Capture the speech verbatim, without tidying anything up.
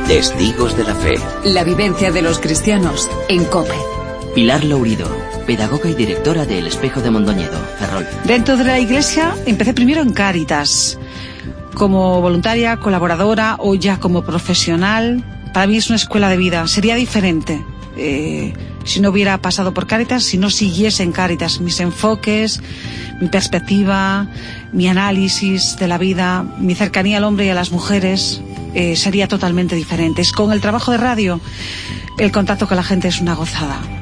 Testigos de la Fe. La vivencia de los cristianos en COPE. Pilar Lourido, pedagoga y directora de El Espejo de Mondoñedo, Ferrol. Dentro de la Iglesia empecé primero en Cáritas, como voluntaria, colaboradora o ya como profesional. Para mí es una escuela de vida. Sería diferente eh, si no hubiera pasado por Cáritas, si no siguiese en Cáritas. Mis enfoques, mi perspectiva, mi análisis de la vida, mi cercanía al hombre y a las mujeres eh, sería totalmente diferente. Con el trabajo de radio, el contacto con la gente es una gozada.